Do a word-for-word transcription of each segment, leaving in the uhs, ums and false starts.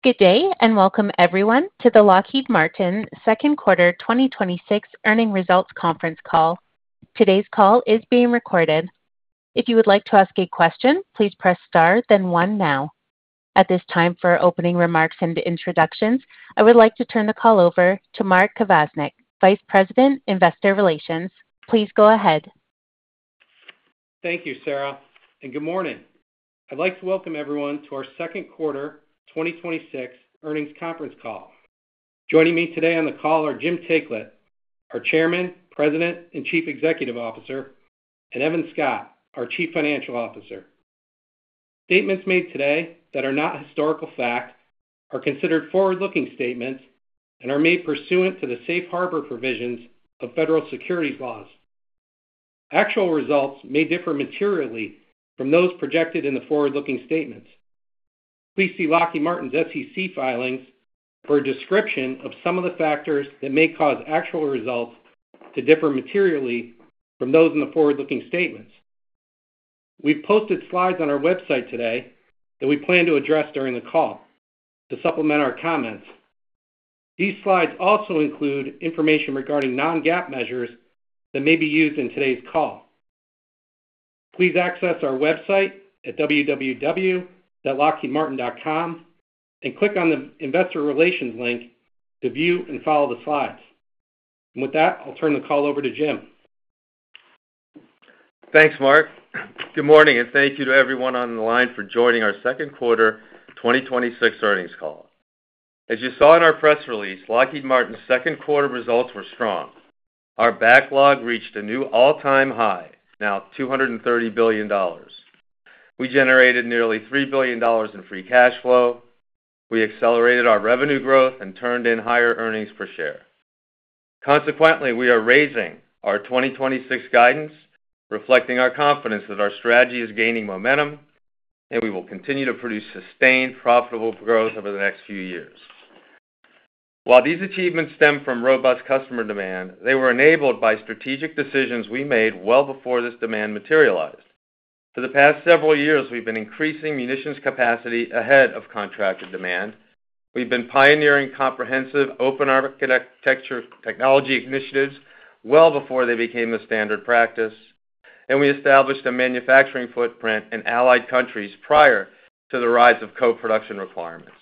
Good day, and welcome everyone to the Lockheed Martin second quarter twenty twenty-six earnings results conference call. Today's call is being recorded. If you would like to ask a question, please press star, then one now. At this time, for opening remarks and introductions, I would like to turn the call over to Mark Kvasnak, Vice President, Investor Relations. Please go ahead. Thank you, Sarah, and good morning. I'd like to welcome everyone to our second quarter twenty twenty-six earnings conference call. Joining me today on the call are Jim Taiclet, our Chairman, President, and Chief Executive Officer, and Evan Scott, our Chief Financial Officer. Statements made today that are not historical fact are considered forward-looking statements and are made pursuant to the safe harbor provisions of federal securities laws. Actual results may differ materially from those projected in the forward-looking statements. Please see Lockheed Martin's S E C filings for a description of some of the factors that may cause actual results to differ materially from those in the forward-looking statements. We've posted slides on our website today that we plan to address during the call to supplement our comments. These slides also include information regarding non-GAAP measures that may be used in today's call. Please access our website at w w w dot lockheed martin dot com and click on the Investor Relations link to view and follow the slides. And with that, I'll turn the call over to Jim. Thanks, Mark. Good morning, and thank you to everyone on the line for joining our second quarter twenty twenty-six earnings call. As you saw in our press release, Lockheed Martin's second quarter results were strong. Our backlog reached a new all-time high, now two hundred thirty billion dollars. We generated nearly three billion dollars in free cash flow. We accelerated our revenue growth and turned in higher earnings per share. Consequently, we are raising our twenty twenty-six guidance, reflecting our confidence that our strategy is gaining momentum, and we will continue to produce sustained, profitable growth over the next few years. While these achievements stem from robust customer demand, they were enabled by strategic decisions we made well before this demand materialized. For the past several years, we've been increasing munitions capacity ahead of contracted demand. We've been pioneering comprehensive open architecture technology initiatives well before they became the standard practice, and we established a manufacturing footprint in allied countries prior to the rise of co-production requirements.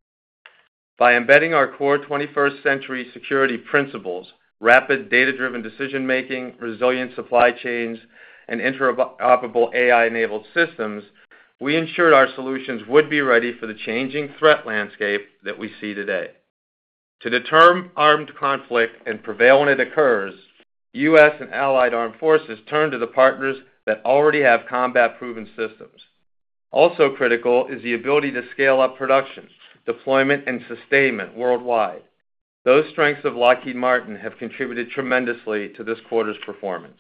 By embedding our core twenty-first century security principles, rapid data-driven decision-making, resilient supply chains, and interoperable A I-enabled systems, we ensured our solutions would be ready for the changing threat landscape that we see today. To deter armed conflict and prevail when it occurs, U S and allied armed forces turn to the partners that already have combat-proven systems. Also critical is the ability to scale up production, deployment, and sustainment worldwide. Those strengths of Lockheed Martin have contributed tremendously to this quarter's performance.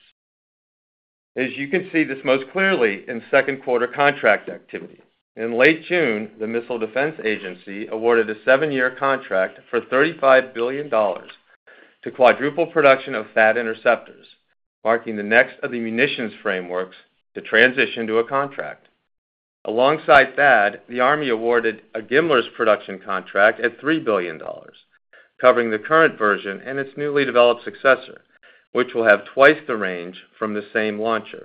As you can see this most clearly in second quarter contract activity. In late June, the Missile Defense Agency awarded a seven-year contract for thirty-five billion dollars to quadruple production of T H A A D interceptors, marking the next of the munitions frameworks to transition to a contract. Alongside T H A A D, the Army awarded a GMLRS production contract at three billion dollars, covering the current version and its newly developed successor, which will have twice the range from the same launcher.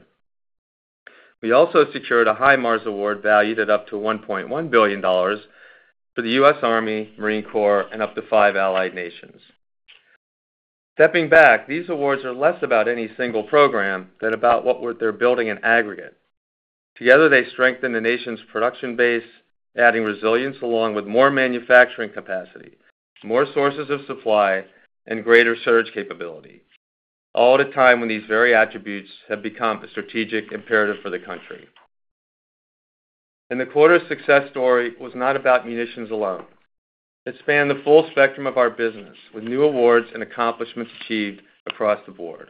We also secured a HIMARS award valued at up to one point one billion dollars for the U S Army, Marine Corps, and up to five allied nations. Stepping back, these awards are less about any single program than about what they're building in aggregate. Together, they strengthen the nation's production base, adding resilience along with more manufacturing capacity, more sources of supply, and greater surge capability, all at a time when these very attributes have become a strategic imperative for the country. And the quarter's success story was not about munitions alone. It spanned the full spectrum of our business, with new awards and accomplishments achieved across the board.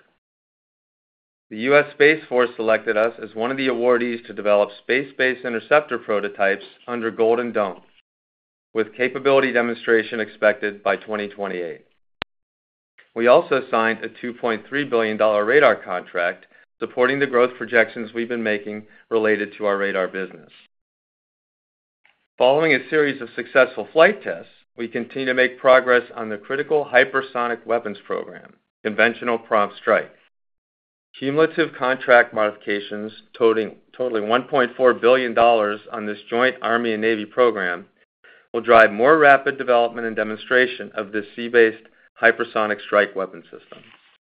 The U S Space Force selected us as one of the awardees to develop space-based interceptor prototypes under Golden Dome, with capability demonstration expected by twenty twenty-eight. We also signed a two point three billion dollars radar contract supporting the growth projections we've been making related to our radar business. Following a series of successful flight tests, we continue to make progress on the critical hypersonic weapons program, Conventional Prompt Strike. Cumulative contract modifications totaling, totaling one point four billion dollars on this joint Army and Navy program will drive more rapid development and demonstration of this sea-based hypersonic strike weapon system.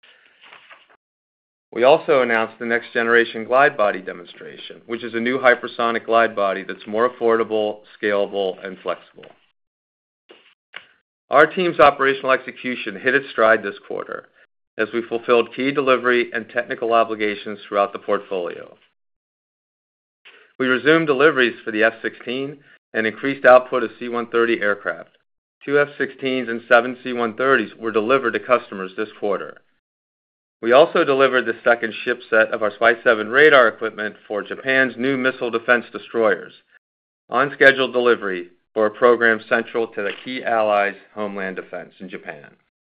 We also announced the next generation glide body demonstration, which is a new hypersonic glide body that's more affordable, scalable, and flexible. Our team's operational execution hit its stride this quarter as we fulfilled key delivery and technical obligations throughout the portfolio. We resumed deliveries for the F sixteen and increased output of C one thirty aircraft. Two F sixteens and seven C one thirties were delivered to customers this quarter. We also delivered the second ship set of our Spy seven radar equipment for Japan's new missile defense destroyers, on scheduled delivery for a program central to the key allies' homeland defense in Japan.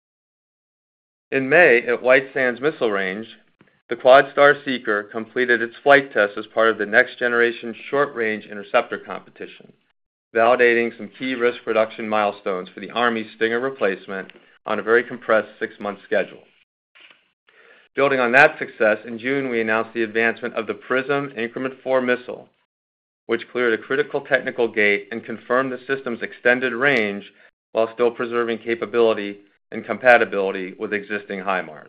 In May, at White Sands Missile Range, the Quad-Star Seeker completed its flight test as part of the Next Generation Short-Range Interceptor competition, validating some key risk reduction milestones for the Army's Stinger replacement on a very compressed six-month schedule. Building on that success, in June we announced the advancement of the PrSM Increment four missile, which cleared a critical technical gate and confirmed the system's extended range while still preserving capability and compatibility with existing HIMARS.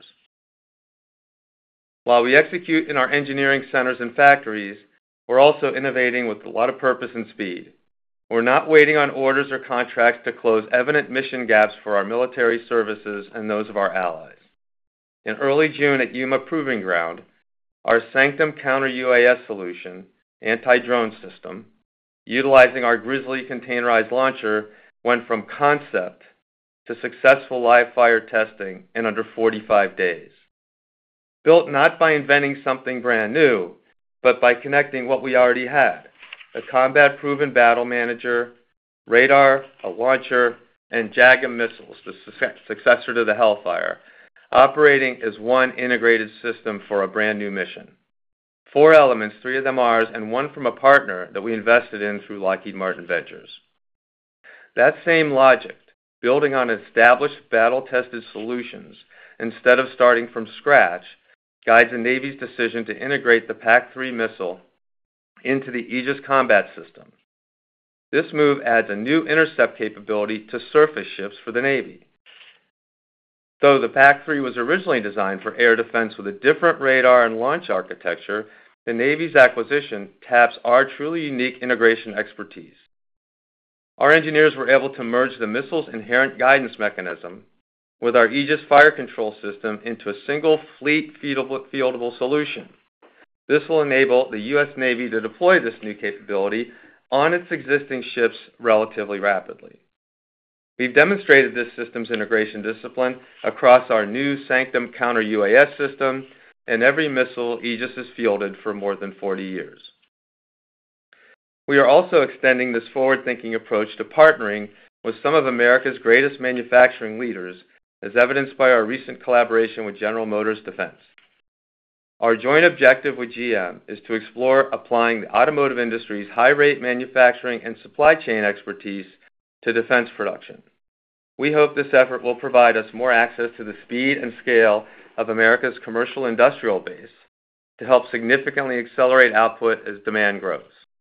While we execute in our engineering centers and factories, we're also innovating with a lot of purpose and speed. We're not waiting on orders or contracts to close evident mission gaps for our military services and those of our allies. In early June at Yuma Proving Ground, our Sanctum counter-U A S solution, anti-drone system, utilizing our Grizzly containerized launcher, went from concept to successful live-fire testing in under forty-five days. Built not by inventing something brand new, but by connecting what we already had, a combat-proven battle manager, radar, a launcher, and JAGM missiles, the successor to the Hellfire, operating as one integrated system for a brand new mission. Four elements, three of them ours, and one from a partner that we invested in through Lockheed Martin Ventures. That same logic, building on established battle-tested solutions instead of starting from scratch, guides the Navy's decision to integrate the PAC three missile into the Aegis Combat System. This move adds a new intercept capability to surface ships for the Navy. Though the PAC three was originally designed for air defense with a different radar and launch architecture, the Navy's acquisition taps our truly unique integration expertise. Our engineers were able to merge the missile's inherent guidance mechanism with our Aegis fire control system into a single fleet fieldable solution. This will enable the U S Navy to deploy this new capability on its existing ships relatively rapidly. We've demonstrated this systems integration discipline across our new Sanctum counter-U A S system and every missile Aegis has fielded for more than forty years. We are also extending this forward-thinking approach to partnering with some of America's greatest manufacturing leaders, as evidenced by our recent collaboration with General Motors Defense. Our joint objective with G M is to explore applying the automotive industry's high-rate manufacturing and supply chain expertise to defense production. We hope this effort will provide us more access to the speed and scale of America's commercial industrial base to help significantly accelerate output as demand grows.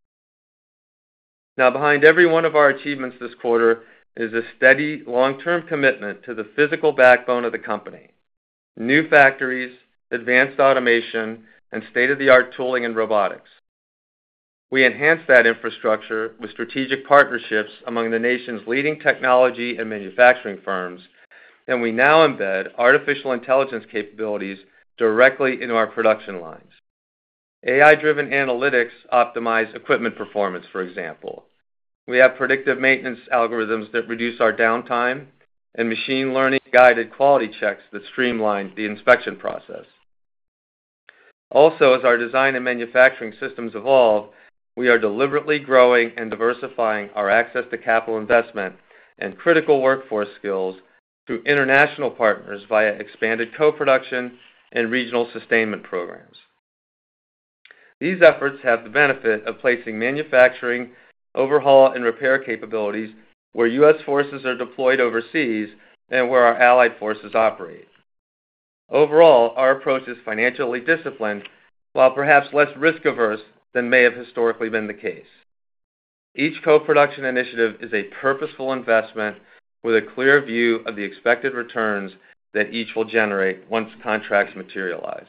Now, behind every one of our achievements this quarter is a steady, long-term commitment to the physical backbone of the company: new factories, advanced automation, and state-of-the-art tooling and robotics. We enhance that infrastructure with strategic partnerships among the nation's leading technology and manufacturing firms, and we now embed artificial intelligence capabilities directly into our production lines. A I-driven analytics optimize equipment performance, for example. We have predictive maintenance algorithms that reduce our downtime and machine learning-guided quality checks that streamline the inspection process. Also, as our design and manufacturing systems evolve, we are deliberately growing and diversifying our access to capital investment and critical workforce skills through international partners via expanded co-production and regional sustainment programs. These efforts have the benefit of placing manufacturing overhaul, and repair capabilities where U S forces are deployed overseas and where our allied forces operate. Overall, our approach is financially disciplined, while perhaps less risk-averse than may have historically been the case. Each co-production initiative is a purposeful investment with a clear view of the expected returns that each will generate once contracts materialize.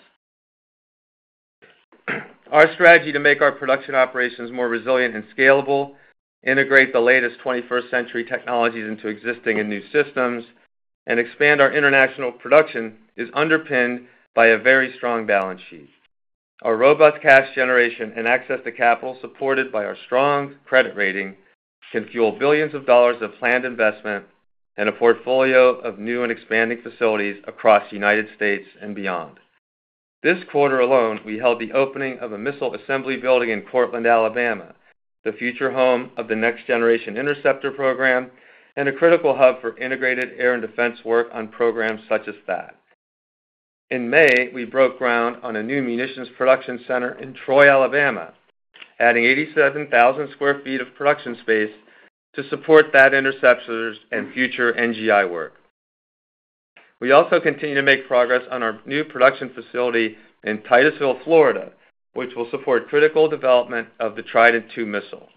Our strategy to make our production operations more resilient and scalable, integrate the latest twenty-first century technologies into existing and new systems, and expand our international production is underpinned by a very strong balance sheet. Our robust cash generation and access to capital supported by our strong credit rating can fuel billions of dollars of planned investment and a portfolio of new and expanding facilities across the United States and beyond. This quarter alone, we held the opening of a missile assembly building in Courtland, Alabama, the future home of the Next Generation Interceptor program, and a critical hub for integrated air and defense work on programs such as that. In May, we broke ground on a new munitions production center in Troy, Alabama, adding eighty-seven thousand square feet of production space to support that interceptors and future N G I work. We also continue to make progress on our new production facility in Titusville, Florida, which will support critical development of the Trident two missile.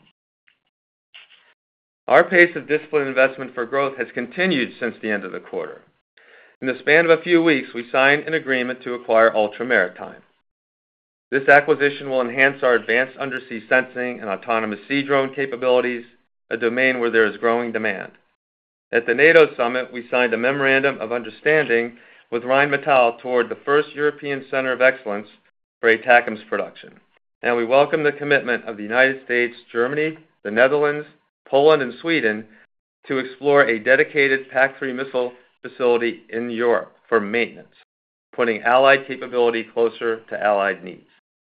Our pace of disciplined investment for growth has continued since the end of the quarter. In the span of a few weeks, we signed an agreement to acquire Ultra Maritime. This acquisition will enhance our advanced undersea sensing and autonomous sea drone capabilities, a domain where there is growing demand. At the NATO summit, we signed a memorandum of understanding with Rheinmetall toward the first European Center of Excellence for ATACMS production, and we welcome the commitment of the United States, Germany, the Netherlands, Poland, and Sweden to explore a dedicated P A C three missile facility in Europe for maintenance, putting Allied capability closer to Allied needs.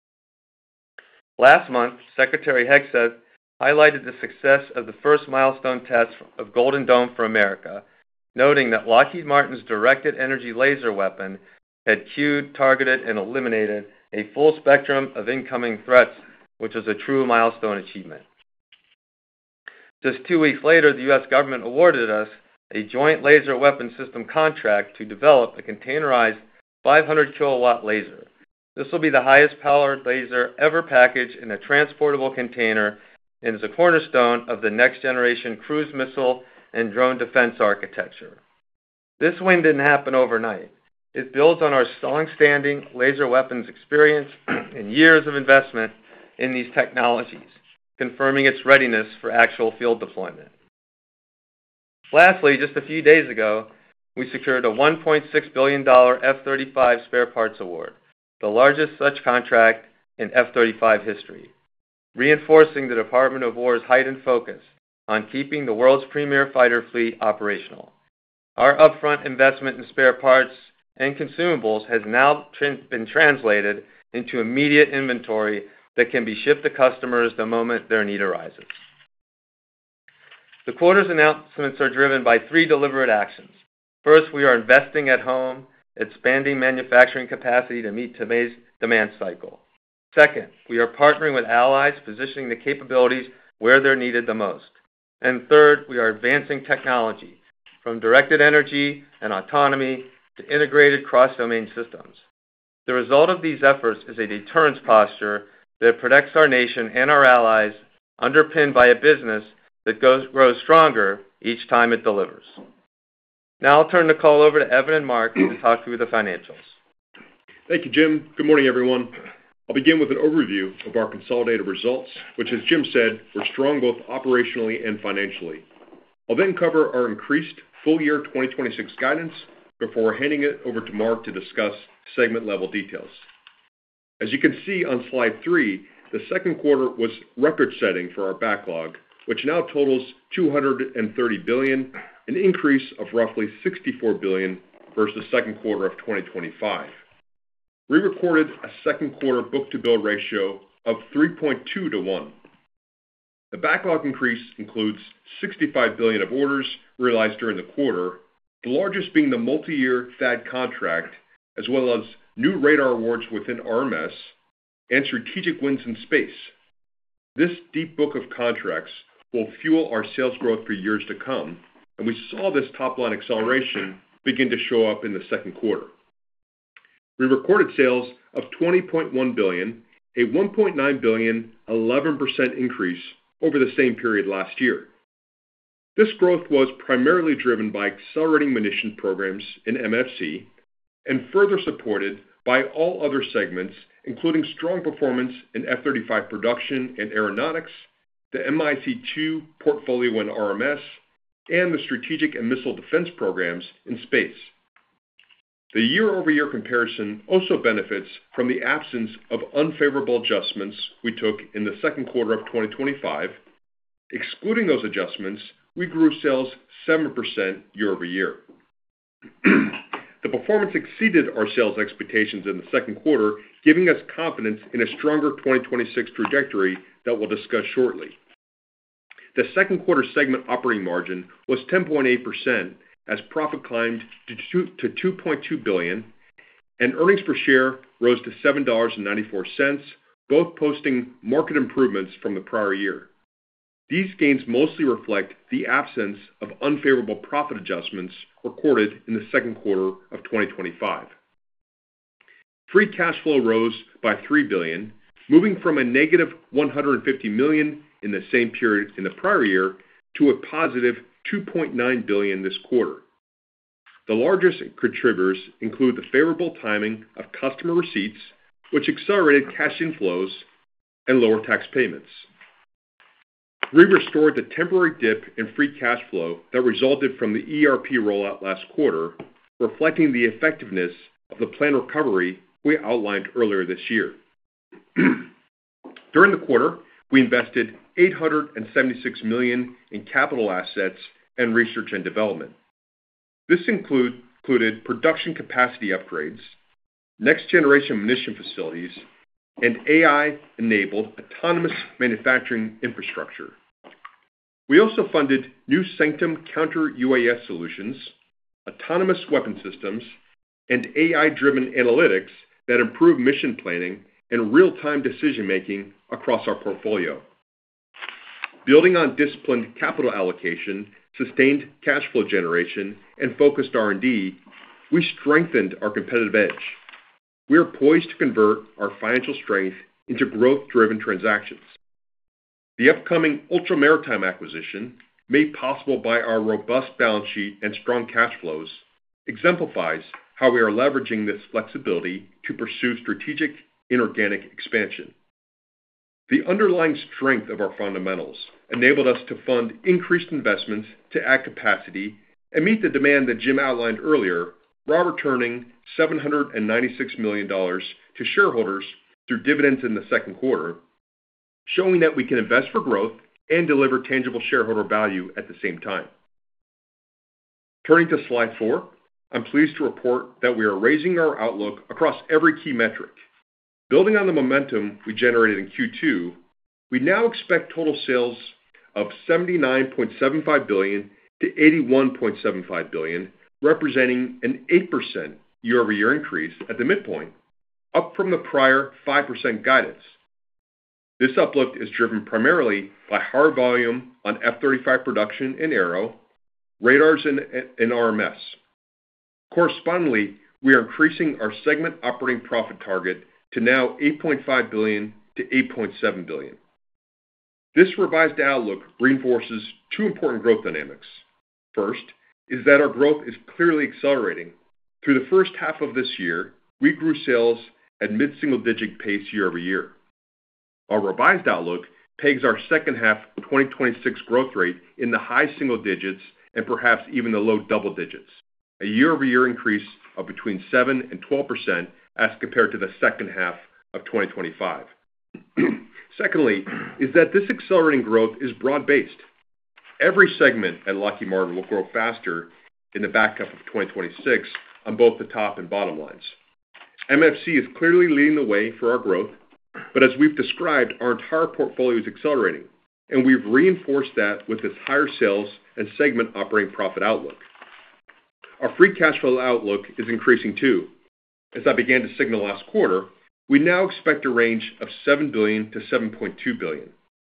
Last month, Secretary Hegseth highlighted the success of the first milestone test of Golden Dome for America, noting that Lockheed Martin's directed energy laser weapon had cued, targeted, and eliminated a full spectrum of incoming threats, which was a true milestone achievement. Just two weeks later, the U S government awarded us a joint laser weapon system contract to develop a containerized five hundred kilowatt laser. This will be the highest powered laser ever packaged in a transportable container and is a cornerstone of the next generation cruise missile and drone defense architecture. This win didn't happen overnight. It builds on our long-standing laser weapons experience and years of investment in these technologies, confirming its readiness for actual field deployment. Lastly, just a few days ago, we secured a one point six billion dollars F thirty-five spare parts award, the largest such contract in F thirty-five history, reinforcing the Department of War's heightened focus on keeping the world's premier fighter fleet operational. Our upfront investment in spare parts and consumables has now tra- been translated into immediate inventory that can be shipped to customers the moment their need arises. The quarter's announcements are driven by three deliberate actions. First, we are investing at home, expanding manufacturing capacity to meet today's demand cycle. Second, we are partnering with allies, positioning the capabilities where they're needed the most. And third, we are advancing technology, from directed energy and autonomy to integrated cross-domain systems. The result of these efforts is a deterrence posture that protects our nation and our allies, underpinned by a business that goes, grows stronger each time it delivers. Now I'll turn the call over to Evan and Mark to talk through the financials. Thank you, Jim. Good morning, everyone. I'll begin with an overview of our consolidated results, which, as Jim said, were strong both operationally and financially. I'll then cover our increased full-year twenty twenty-six guidance before handing it over to Mark to discuss segment-level details. As you can see on slide three, the second quarter was record-setting for our backlog, which now totals two hundred thirty billion dollars, an increase of roughly sixty-four billion dollars versus the second quarter of twenty twenty-five. We recorded a second quarter book-to-bill ratio of three point two to one. The backlog increase includes sixty-five billion dollars of orders realized during the quarter, the largest being the multi-year T H A A D contract, as well as new radar awards within R M S and strategic wins in space. This deep book of contracts will fuel our sales growth for years to come, and we saw this top-line acceleration begin to show up in the second quarter. We recorded sales of twenty point one billion dollars, a one point nine billion dollars, eleven percent increase over the same period last year. This growth was primarily driven by accelerating munition programs in M F C and further supported by all other segments, including strong performance in F thirty-five production and aeronautics, the M I C two portfolio in R M S, and the strategic and missile defense programs in space. The year-over-year comparison also benefits from the absence of unfavorable adjustments we took in the second quarter of twenty twenty-five. Excluding those adjustments, we grew sales seven percent year-over-year. The performance exceeded our sales expectations in the second quarter, giving us confidence in a stronger twenty twenty-six trajectory that we'll discuss shortly. The second quarter segment operating margin was ten point eight percent as profit climbed to two point two billion dollars, and earnings per share rose to seven dollars and ninety-four cents, both posting market improvements from the prior year. These gains mostly reflect the absence of unfavorable profit adjustments recorded in the second quarter of twenty twenty-five. Free cash flow rose by three billion dollars, moving from a negative one hundred fifty million dollars in the same period in the prior year to a positive two point nine billion dollars this quarter. The largest contributors include the favorable timing of customer receipts, which accelerated cash inflows, and lower tax payments. We restored the temporary dip in free cash flow that resulted from the E R P rollout last quarter, reflecting the effectiveness of the planned recovery we outlined earlier this year. During the quarter, we invested eight hundred seventy-six million dollars in capital assets and research and development. This include, included production capacity upgrades, next-generation munition facilities, and A I-enabled autonomous manufacturing infrastructure. We also funded new Sanctum counter-U A S solutions, autonomous weapon systems, and A I-driven analytics that improve mission planning and real-time decision-making across our portfolio. Building on disciplined capital allocation, sustained cash flow generation, and focused R and D, we strengthened our competitive edge. We are poised to convert our financial strength into growth-driven transactions. The upcoming Ultra Maritime acquisition, made possible by our robust balance sheet and strong cash flows, exemplifies how we are leveraging this flexibility to pursue strategic inorganic expansion. The underlying strength of our fundamentals enabled us to fund increased investments to add capacity and meet the demand that Jim outlined earlier, while returning seven hundred ninety-six million dollars to shareholders through dividends in the second quarter, showing that we can invest for growth and deliver tangible shareholder value at the same time. Turning to slide four, I'm pleased to report that we are raising our outlook across every key metric. Building on the momentum we generated in Q two, we now expect total sales of seventy-nine point seven five billion dollars to eighty-one point seven five billion dollars, representing an eight percent year-over-year increase at the midpoint, up from the prior five percent guidance. This uplift is driven primarily by higher volume on F thirty-five production and Aero, radars and, and R M S. Correspondingly, we are increasing our segment operating profit target to now eight point five billion dollars to eight point seven billion dollars. This revised outlook reinforces two important growth dynamics. First is that our growth is clearly accelerating. Through the first half of this year, we grew sales at mid-single-digit pace year-over-year. Our revised outlook pegs our second half twenty twenty-six growth rate in the high single digits and perhaps even the low double digits, a year-over-year increase of between seven and twelve percent as compared to the second half of twenty twenty-five. Secondly, is that this accelerating growth is broad-based. Every segment at Lockheed Martin will grow faster in the back half of twenty twenty-six on both the top and bottom lines. M F C is clearly leading the way for our growth, but as we've described, our entire portfolio is accelerating, and we've reinforced that with this higher sales and segment operating profit outlook. Our free cash flow outlook is increasing too. As I began to signal last quarter, we now expect a range of seven billion dollars to seven point two billion dollars.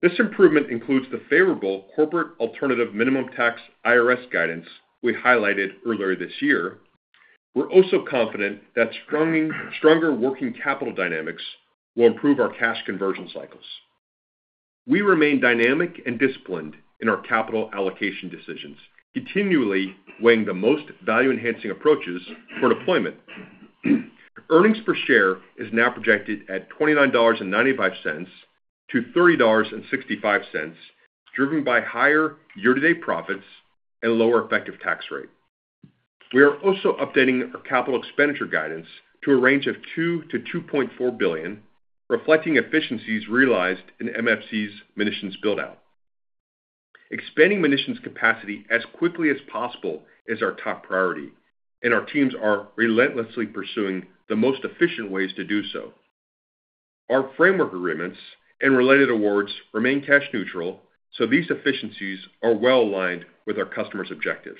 This improvement includes the favorable corporate alternative minimum tax I R S guidance we highlighted earlier this year. We're also confident that stronger working capital dynamics will improve our cash conversion cycles. We remain dynamic and disciplined in our capital allocation decisions, continually weighing the most value-enhancing approaches for deployment. Earnings per share is now projected at twenty-nine dollars and ninety-five cents to thirty dollars and sixty-five cents, driven by higher year-to-date profits and lower effective tax rate. We are also updating our capital expenditure guidance to a range of two to two point four billion dollars, reflecting efficiencies realized in M F C's munitions build-out. Expanding munitions capacity as quickly as possible is our top priority, and our teams are relentlessly pursuing the most efficient ways to do so. Our framework agreements and related awards remain cash neutral, so these efficiencies are well aligned with our customers' objectives.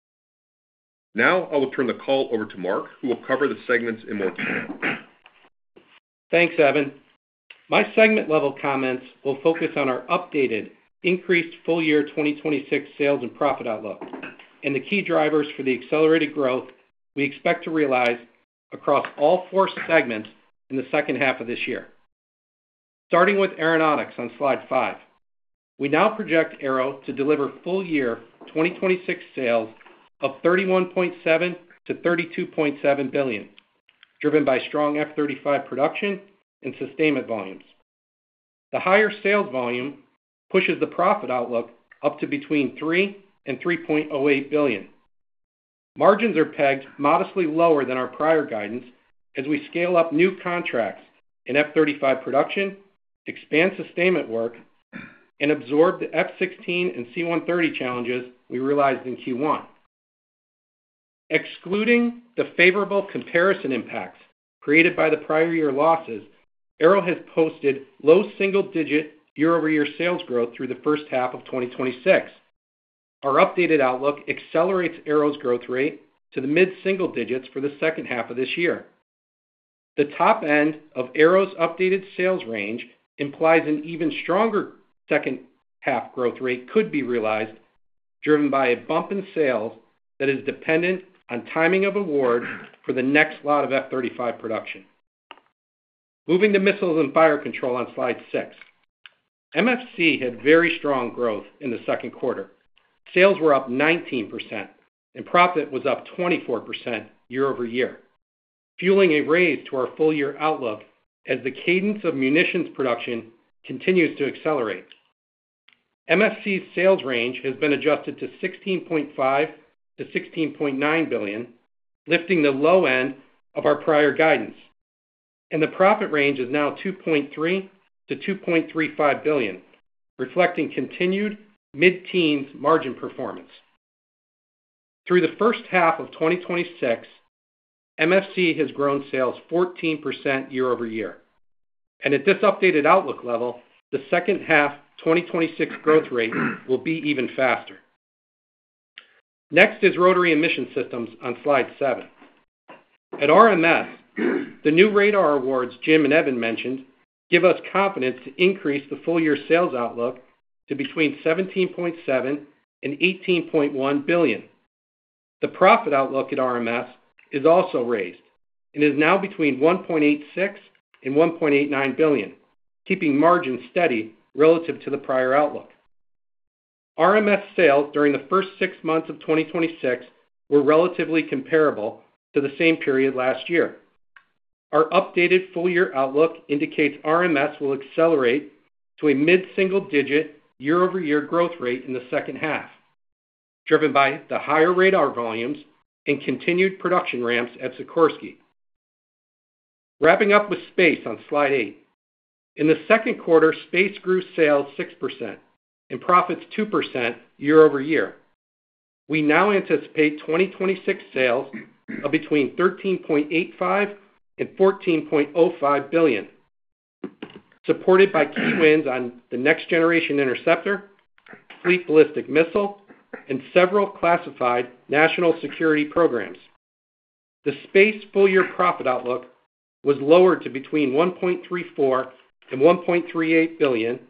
Now I will turn the call over to Mark, who will cover the segments in more detail. Thanks, Evan. My segment-level comments will focus on our updated, increased full-year twenty twenty-six sales and profit outlook, and the key drivers for the accelerated growth we expect to realize across all four segments in the second half of this year. Starting with Aeronautics on slide five, we now project Aero to deliver full-year twenty twenty-six sales of thirty-one point seven to thirty-two point seven billion dollars, driven by strong F thirty-five production and sustainment volumes. The higher sales volume pushes the profit outlook up to between three and three point oh eight billion dollars. Margins are pegged modestly lower than our prior guidance as we scale up new contracts in F thirty-five production, expand sustainment work, and absorb the F sixteen and C one thirty challenges we realized in Q one. Excluding the favorable comparison impacts created by the prior year losses, Aero has posted low single-digit year-over-year sales growth through the first half of twenty twenty-six. Our updated outlook accelerates Aero's growth rate to the mid-single digits for the second half of this year. The top end of Aero's updated sales range implies an even stronger second half growth rate could be realized, driven by a bump in sales that is dependent on timing of award for the next lot of F thirty-five production. Moving to Missiles and Fire Control on slide six. M F C had very strong growth in the second quarter. Sales were up nineteen percent, and profit was up twenty-four percent year over year, fueling a raise to our full-year outlook as the cadence of munitions production continues to accelerate. M F C's sales range has been adjusted to sixteen point five to sixteen point nine billion dollars, lifting the low end of our prior guidance, and the profit range is now two point three to two point three five billion dollars, reflecting continued mid-teens margin performance. Through the first half of twenty twenty-six, M F C has grown sales fourteen percent year over year, and at this updated outlook level, the second half twenty twenty-six growth rate will be even faster. Next is Rotary and Mission Systems on slide seven. At R M S, the new radar awards Jim and Evan mentioned give us confidence to increase the full-year sales outlook to between seventeen point seven and eighteen point one billion dollars. The profit outlook at R M S is also raised and is now between one point eight six and one point eight nine billion dollars, keeping margins steady relative to the prior outlook. R M S sales during the first six months of twenty twenty-six were relatively comparable to the same period last year. Our updated full-year outlook indicates R M S will accelerate to a mid-single-digit year-over-year growth rate in the second half, driven by the higher radar volumes and continued production ramps at Sikorsky. Wrapping up with Space on slide eight. In the second quarter, Space grew sales six percent and profits two percent year over year. We now anticipate twenty twenty-six sales of between thirteen point eight five and fourteen point oh five billion dollars, supported by key wins on the Next Generation Interceptor, Fleet Ballistic Missile, and several classified national security programs. The Space full-year profit outlook was lowered to between one point three four and one point three eight billion dollars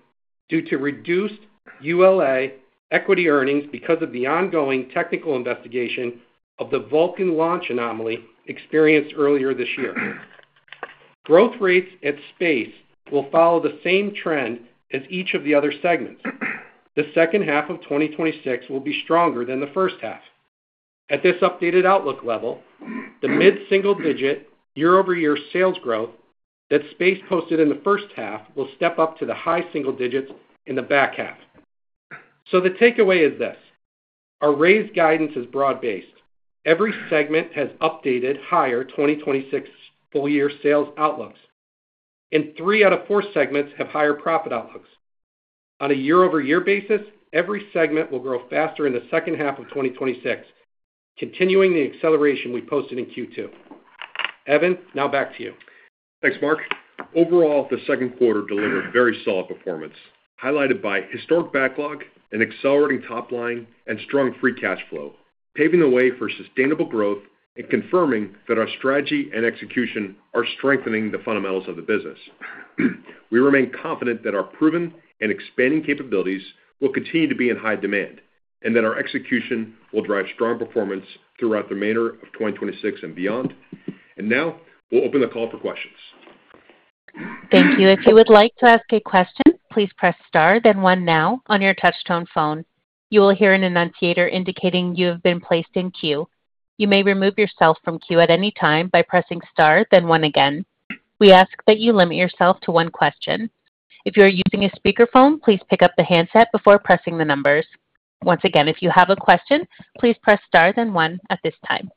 due to reduced U L A equity earnings because of the ongoing technical investigation of the Vulcan launch anomaly experienced earlier this year. Growth rates at Space will follow the same trend as each of the other segments. The second half of twenty twenty-six will be stronger than the first half. At this updated outlook level, the mid-single-digit year-over-year sales growth that Space posted in the first half will step up to the high single digits in the back half. So the takeaway is this. Our raised guidance is broad-based. Every segment has updated higher twenty twenty-six full-year sales outlooks, and three out of four segments have higher profit outlooks. On a year-over-year basis, every segment will grow faster in the second half of twenty twenty-six, continuing the acceleration we posted in Q two. Evan, now back to you. Thanks, Mark. Overall, the second quarter delivered very solid performance, highlighted by historic backlog, an accelerating top line, and strong free cash flow, paving the way for sustainable growth and confirming that our strategy and execution are strengthening the fundamentals of the business. We remain confident that our proven and expanding capabilities will continue to be in high demand, and that our execution will drive strong performance throughout the remainder of twenty twenty-six and beyond. And now, we'll open the call for questions. Thank you. If you would like to ask a question, please press star, then one now on your touch-tone phone. You will hear an annunciator indicating you have been placed in queue. You may remove yourself from queue at any time by pressing star, then one again. We ask that you limit yourself to one question. If you are using a speakerphone, please pick up the handset before pressing the numbers. Once again, if you have a question, please press star, then one at this time.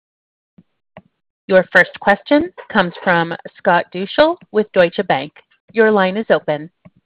Your first question comes from Scott Deuschle with Deutsche Bank. Your line is open.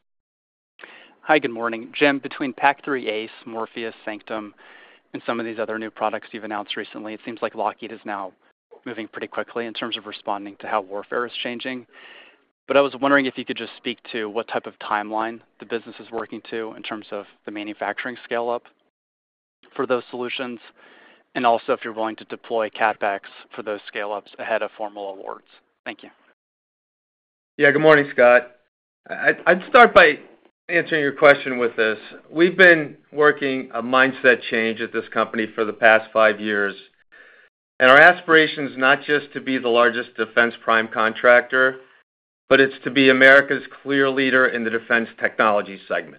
Hi, good morning. Jim, between PAC three Ace, Morpheus, Sanctum, and some of these other new products you've announced recently, it seems like Lockheed is now moving pretty quickly in terms of responding to how warfare is changing. But I was wondering if you could just speak to what type of timeline the business is working to in terms of the manufacturing scale-up for those solutions, and also if you're willing to deploy CapEx for those scale-ups ahead of formal awards. Thank you. Yeah, good morning, Scott. I'd, I'd start by answering your question with this. We've been working a mindset change at this company for the past five years, and our aspiration is not just to be the largest defense prime contractor, but it's to be America's clear leader in the defense technology segment.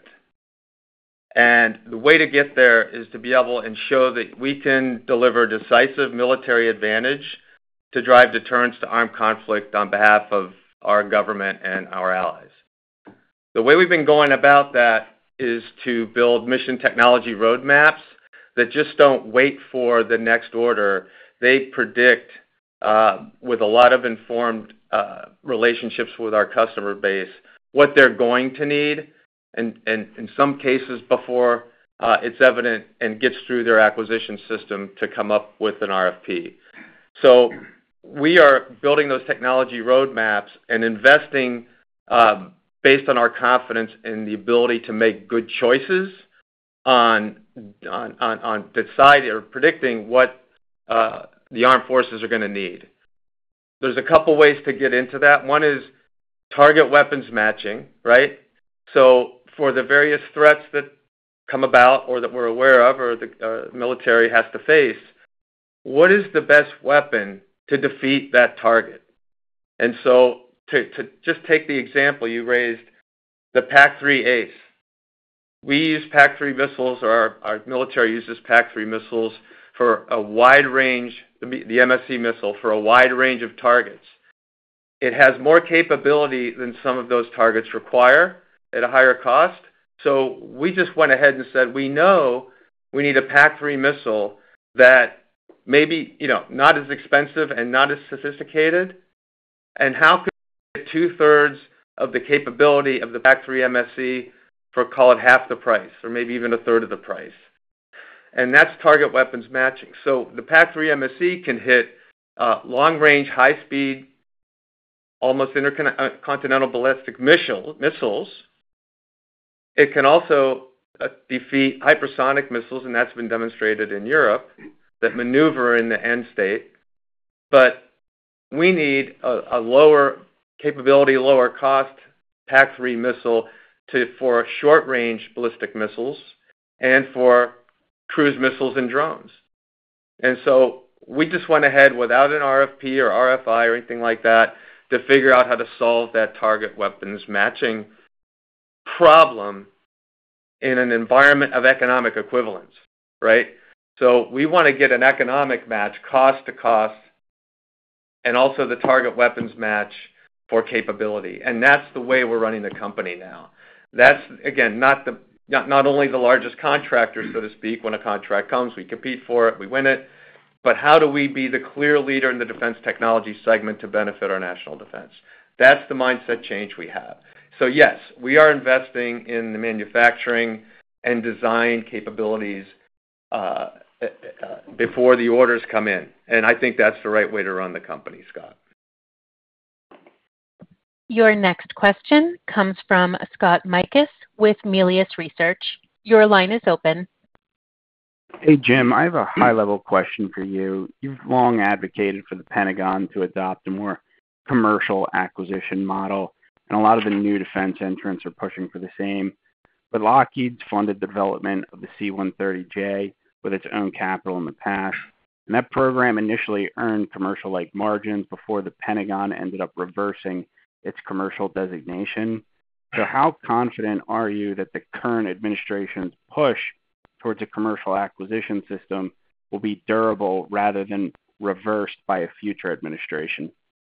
And the way to get there is to be able and show that we can deliver decisive military advantage to drive deterrence to armed conflict on behalf of our government and our allies. The way we've been going about that is to build mission technology roadmaps that just don't wait for the next order. They predict, uh, with a lot of informed uh, relationships with our customer base, what they're going to need, and, and in some cases before uh, it's evident and gets through their acquisition system to come up with an R F P. So we are building those technology roadmaps and investing um, based on our confidence in the ability to make good choices on on on, on deciding or predicting what uh, the armed forces are going to need. There's a couple ways to get into that. One is target weapons matching, right? So for the various threats that come about or that we're aware of or the uh, military has to face, what is the best weapon to defeat that target? And so to, to just take the example you raised, the PAC three Ace. We use PAC three missiles, or our, our military uses PAC three missiles for a wide range, the, the M S C missile, for a wide range of targets. It has more capability than some of those targets require at a higher cost. So we just went ahead and said, we know we need a PAC three missile that maybe, you know, not as expensive and not as sophisticated. And how could we get two-thirds of the capability of the PAC three M S C for, call it, half the price, or maybe even a third of the price? And that's target weapons matching. So the PAC three M S C can hit uh, long-range, high-speed, almost intercontinental ballistic missile, missiles. It can also uh, defeat hypersonic missiles, and that's been demonstrated in Europe, that maneuver in the end state. But we need a, a lower capability, lower cost PAC three missile to, for short-range ballistic missiles and for cruise missiles and drones. And so we just went ahead without an R F P or R F I or anything like that to figure out how to solve that target weapons matching problem in an environment of economic equivalence, right? So we want to get an economic match, cost to cost, and also the target weapons match for capability. And that's the way we're running the company now. That's, again, not the not, not only the largest contractor, so to speak. When a contract comes, we compete for it, we win it. But how do we be the clear leader in the defense technology segment to benefit our national defense? That's the mindset change we have. So yes, we are investing in the manufacturing and design capabilities uh, uh, before the orders come in. And I think that's the right way to run the company, Scott. Your next question comes from Scott Mikus with Melius Research. Your line is open. Hey, Jim, I have a high-level question for you. You've long advocated for the Pentagon to adopt a more commercial acquisition model, and a lot of the new defense entrants are pushing for the same. But Lockheed's funded the development of the C one thirty J with its own capital in the past, and that program initially earned commercial-like margins before the Pentagon ended up reversing its commercial designation. So how confident are you that the current administration's push towards a commercial acquisition system will be durable rather than reversed by a future administration?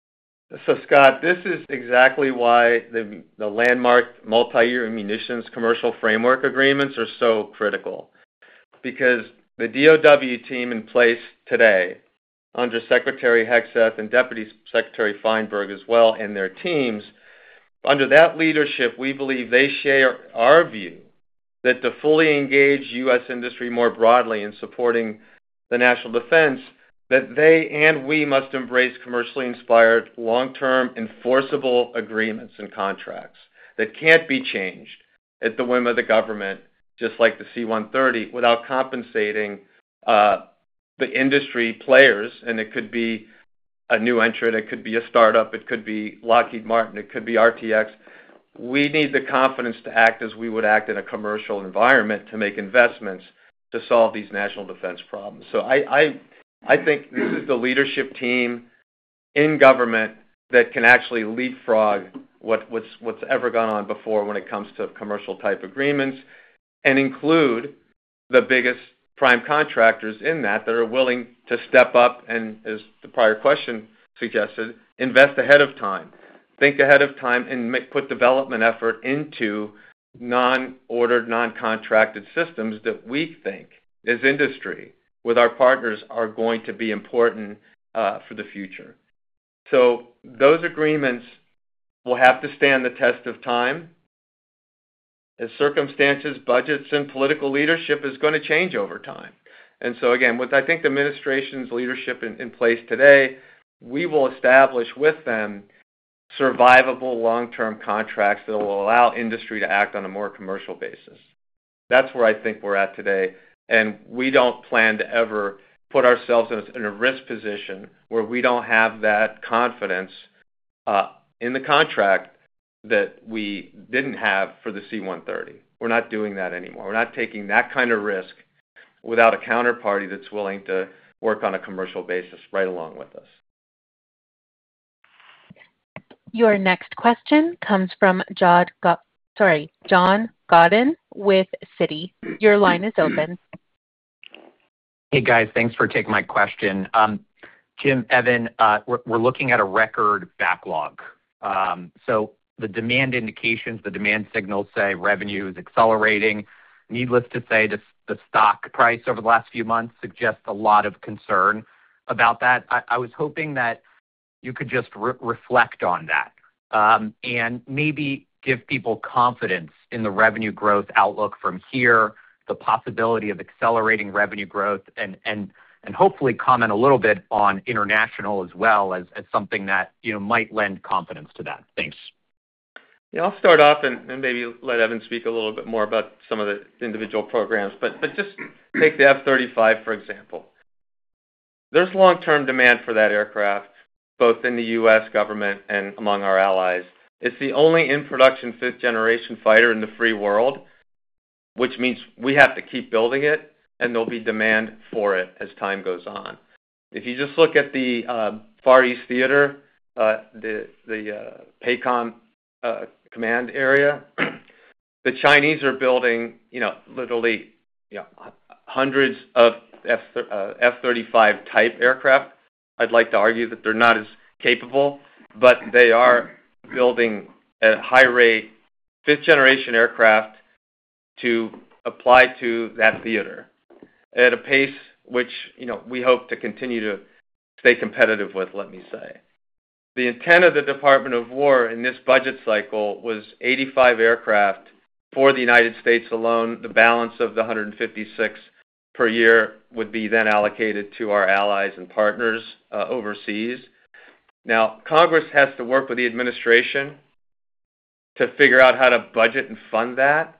So, Scott, this is exactly why the, the landmark multi-year munitions commercial framework agreements are so critical. Because the D O W team in place today, under Secretary Hegseth and Deputy Secretary Feinberg as well, and their teams, under that leadership, we believe they share our view that to fully engage U S industry more broadly in supporting the national defense, that they and we must embrace commercially inspired, long-term, enforceable agreements and contracts that can't be changed at the whim of the government, just like the C one thirty, without compensating uh, the industry players. And it could be a new entrant, it could be a startup, it could be Lockheed Martin, it could be R T X. We need the confidence to act as we would act in a commercial environment to make investments to solve these national defense problems. So I, I, I think this is the leadership team in government that can actually leapfrog what, what's, what's ever gone on before when it comes to commercial type agreements, and include the biggest prime contractors in that that are willing to step up and, as the prior question suggested, invest ahead of time. Think ahead of time and make, put development effort into non-ordered, non-contracted systems that we think, as industry, with our partners, are going to be important uh, for the future. So those agreements will have to stand the test of time, as circumstances, budgets, and political leadership is going to change over time. And so again, with I think the administration's leadership in, in place today, we will establish with them survivable long-term contracts that will allow industry to act on a more commercial basis. That's where I think we're at today. And we don't plan to ever put ourselves in a, in a risk position where we don't have that confidence uh, in the contract that we didn't have for the C one thirty. We're not doing that anymore. We're not taking that kind of risk without a counterparty that's willing to work on a commercial basis right along with us. Your next question comes from John, Go- sorry, John Godden with Citi. Your line is open. Hey, guys. Thanks for taking my question. Um, Jim, Evan, uh, we're, we're looking at a record backlog. Um, so the demand indications, the demand signals say revenue is accelerating. Needless to say, the, the stock price over the last few months suggests a lot of concern about that. I, I was hoping that you could just re- reflect on that um, and maybe give people confidence in the revenue growth outlook from here, the possibility of accelerating revenue growth, and and and hopefully comment a little bit on international as well as, as something that you know might lend confidence to that. Thanks. Yeah, I'll start off and, and maybe let Evan speak a little bit more about some of the individual programs. But but just take the F thirty-five, for example. There's long-term demand for that aircraft, both in the U S government and among our allies. It's the only in-production fifth-generation fighter in the free world, which means we have to keep building it, and there'll be demand for it as time goes on. If you just look at the uh, Far East Theater, uh, the the uh, PACOM uh, command area, the Chinese are building, you know, literally, you know, hundreds of F thirty-five type aircraft. I'd like to argue that they're not as capable, but they are building at a high rate fifth generation aircraft to apply to that theater at a pace which, you know, we hope to continue to stay competitive with, let me say. The intent of the Department of War in this budget cycle was eighty-five aircraft for the United States alone. The balance of the one hundred fifty-six per year would be then allocated to our allies and partners uh, overseas. Now, Congress has to work with the administration to figure out how to budget and fund that.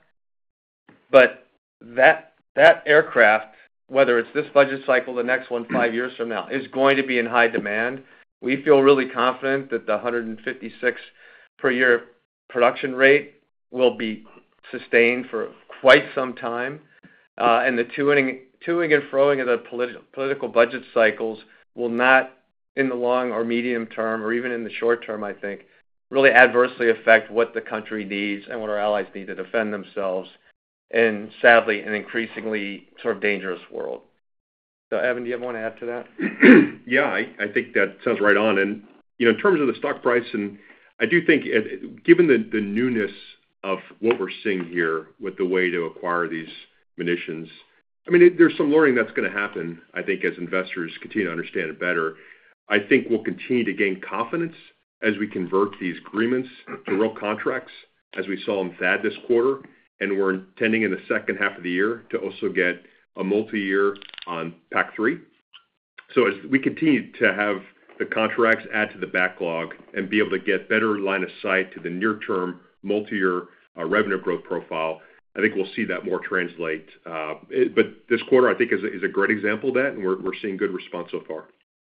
But that that aircraft, whether it's this budget cycle, the next one five years from now, is going to be in high demand. We feel really confident that the one hundred fifty-six per year production rate will be sustained for quite some time. Uh, and the toing, toing and froing of the politi- political budget cycles will not, in the long or medium term, or even in the short term, I think, really adversely affect what the country needs and what our allies need to defend themselves in, sadly, an increasingly sort of dangerous world. So, Evan, do you want to add to that? Yeah, I, I think that sounds right on. And, you know, in terms of the stock price, and I do think, it, given the, the newness of what we're seeing here with the way to acquire these munitions, I mean, it, there's some learning that's going to happen, I think, as investors continue to understand it better. I think we'll continue to gain confidence as we convert these agreements to real contracts, as we saw in T H A D this quarter, and we're intending in the second half of the year to also get a multi-year on PAC three. So as we continue to have the contracts add to the backlog and be able to get better line of sight to the near-term multi-year uh, revenue growth profile, I think we'll see that more translate. Uh, it, but this quarter, I think, is a, is a great example of that, and we're, we're seeing good response so far.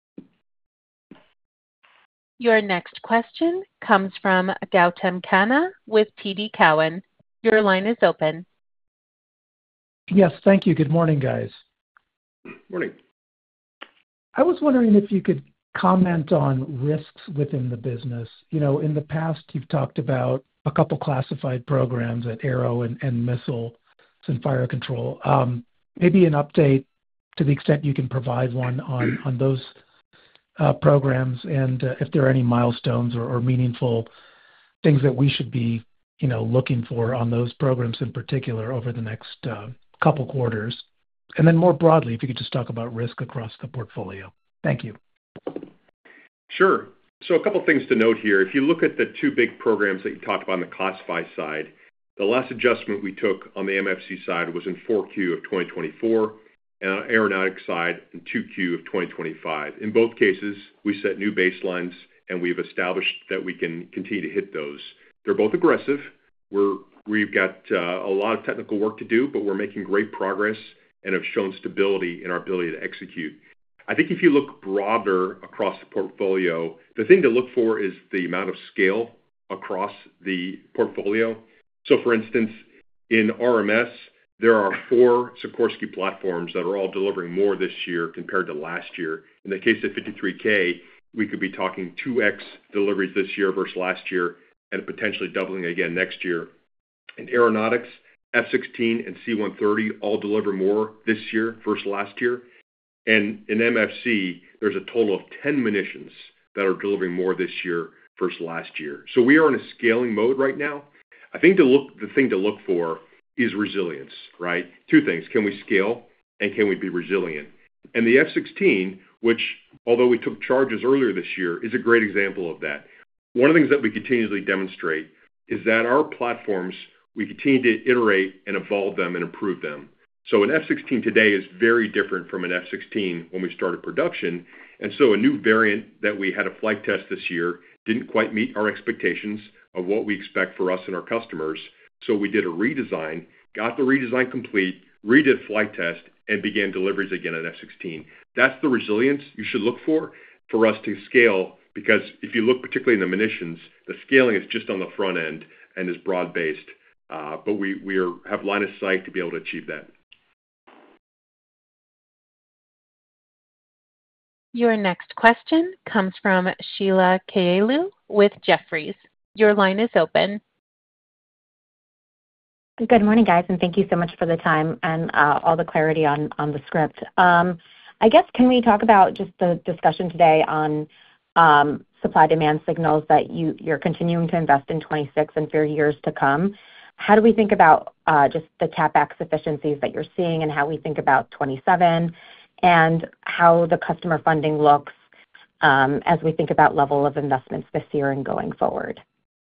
Your next question comes from Gautam Khanna with T D Cowen. Your line is open. Yes, thank you. Good morning, guys. Morning. I was wondering if you could comment on risks within the business. You know, in the past, you've talked about a couple classified programs at Aero and, and Missiles and Fire Control. Um, maybe an update to the extent you can provide one on, on those uh, programs, and uh, if there are any milestones or, or meaningful things that we should be, you know, looking for on those programs in particular over the next uh, couple quarters. And then more broadly, if you could just talk about risk across the portfolio. Thank you. Sure. So a couple things to note here. If you look at the two big programs that you talked about on the classified side, the last adjustment we took on the M F C side was in four Q of twenty twenty-four, and on aeronautics side in two Q of twenty twenty-five. In both cases, we set new baselines, and we've established that we can continue to hit those. They're both aggressive. We're, we've got uh, a lot of technical work to do, but we're making great progress and have shown stability in our ability to execute. I think if you look broader across the portfolio, the thing to look for is the amount of scale across the portfolio. So, for instance, in R M S, there are four Sikorsky platforms that are all delivering more this year compared to last year. In the case of fifty-three K, we could be talking two X deliveries this year versus last year, and potentially doubling again next year. In aeronautics, F sixteen and C one thirty all deliver more this year versus last year. And in M F C, there's a total of ten munitions that are delivering more this year versus last year. So we are in a scaling mode right now. I think to look, the thing to look for is resilience, right? Two things. Can we scale, and can we be resilient? And the F sixteen, which, although we took charges earlier this year, is a great example of that. One of the things that we continually demonstrate is that our platforms, we continue to iterate and evolve them and improve them. So an F sixteen today is very different from an F sixteen when we started production. And so a new variant that we had a flight test this year didn't quite meet our expectations of what we expect for us and our customers. So we did a redesign, got the redesign complete, redid flight test, and began deliveries again at F sixteen. That's the resilience you should look for for us to scale, because if you look particularly in the munitions, the scaling is just on the front end and is broad-based. Uh, but we, we are, have line of sight to be able to achieve that. Your next question comes from Sheila Kahyaoglu with Jefferies. Your line is open. Good morning, guys, and thank you so much for the time and uh, all the clarity on, on the script. Um, I guess, can we talk about just the discussion today on um, supply-demand signals that you, you're continuing to invest in twenty-six and for years to come? How do we think about uh, just the CapEx efficiencies that you're seeing and how we think about twenty-seven and how the customer funding looks um, as we think about level of investments this year and going forward?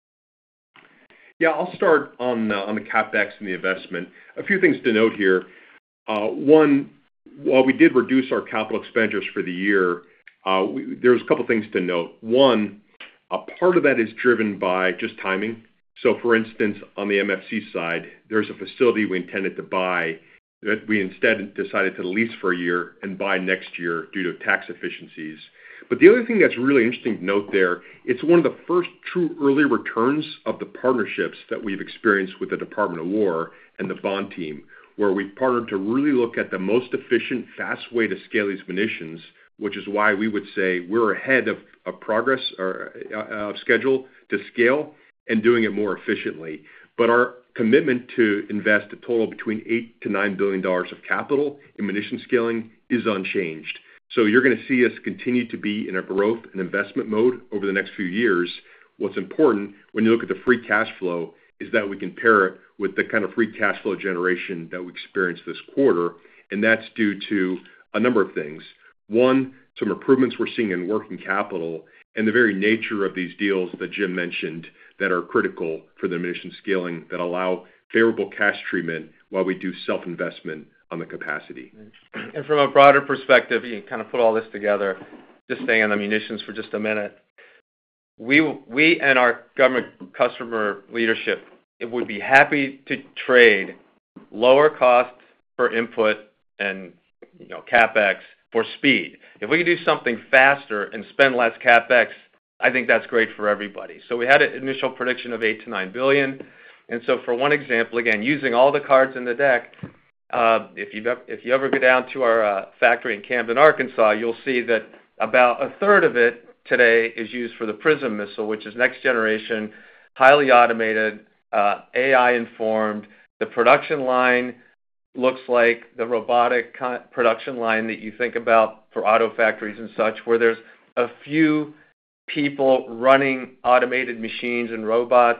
Yeah, I'll start on uh, on the CapEx and the investment. A few things to note here. Uh, one, while we did reduce our capital expenditures for the year, uh, we, there's a couple things to note. One, a part of that is driven by just timing. So, for instance, on the M F C side, there's a facility we intended to buy that we instead decided to lease for a year and buy next year due to tax efficiencies. But the other thing that's really interesting to note there, it's one of the first true early returns of the partnerships that we've experienced with the Department of War and the Bond team, where we've partnered to really look at the most efficient, fast way to scale these munitions, which is why we would say we're ahead of, of progress or uh, of schedule to scale and doing it more efficiently. But our commitment to invest a total between eight to nine billion dollars of capital in munition scaling is unchanged. So you're going to see us continue to be in a growth and investment mode over the next few years. What's important when you look at the free cash flow is that we can pair it with the kind of free cash flow generation that we experienced this quarter, and that's due to a number of things. One, some improvements we're seeing in working capital and the very nature of these deals that Jim mentioned that are critical for the munition scaling that allow favorable cash treatment while we do self-investment on the capacity. And from a broader perspective, you can kind of put all this together, just staying on the munitions for just a minute. We, we and our government customer leadership would be happy to trade lower costs for input and you know CapEx for speed. If we could do something faster and spend less CapEx, I think that's great for everybody. So we had an initial prediction of eight to nine billion. And so for one example, again, using all the cards in the deck, uh, if you if you ever go down to our uh, factory in Camden, Arkansas, you'll see that about a third of it today is used for the PrISM missile, which is next generation, highly automated, uh, A I informed. The production line looks like the robotic production line that you think about for auto factories and such, where there's a few people running automated machines and robots,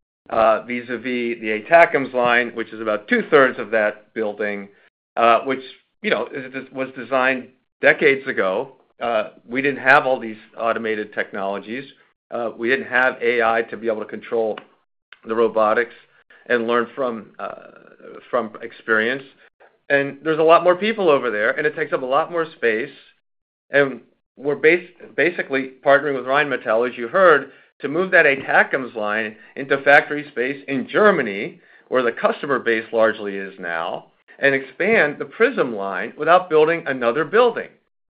uh, vis-a-vis the A TACMS line, which is about two-thirds of that building, uh, which, you know, was designed decades ago. Uh, we didn't have all these automated technologies. Uh, we didn't have A I to be able to control the robotics and learn from uh, from experience. And there's a lot more people over there, and it takes up a lot more space. And we're bas- basically partnering with Rheinmetall, as you heard, to move that A TACMS line into factory space in Germany, where the customer base largely is now, and expand the PrISM line without building another building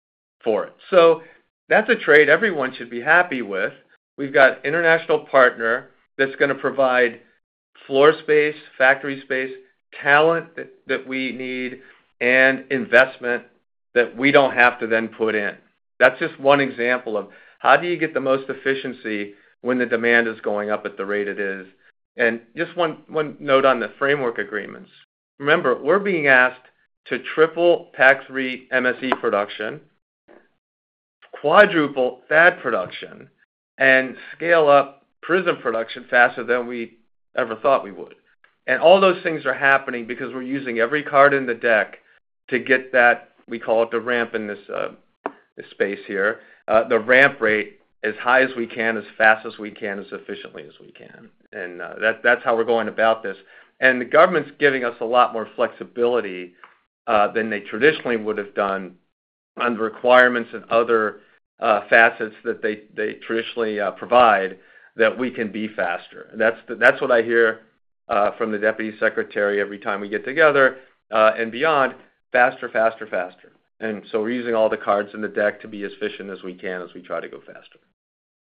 for it. So that's a trade everyone should be happy with. We've got an international partner that's going to provide floor space, factory space, talent that, that we need, and investment that we don't have to then put in. That's just one example of how do you get the most efficiency when the demand is going up at the rate it is. And just one, one note on the framework agreements. Remember, we're being asked to triple PAC three M S E production, quadruple T H A A D production, and scale up PrISM production faster than we ever thought we would. And all those things are happening because we're using every card in the deck to get that, we call it the ramp in this, uh, this space here, uh, the ramp rate as high as we can, as fast as we can, as efficiently as we can. And uh, that, that's how we're going about this. And the government's giving us a lot more flexibility uh, than they traditionally would have done on the requirements and other uh, facets that they, they traditionally uh, provide, that we can be faster. And that's, the, that's what I hear uh, from the Deputy Secretary every time we get together uh, and beyond, faster, faster, faster. And so we're using all the cards in the deck to be as efficient as we can as we try to go faster.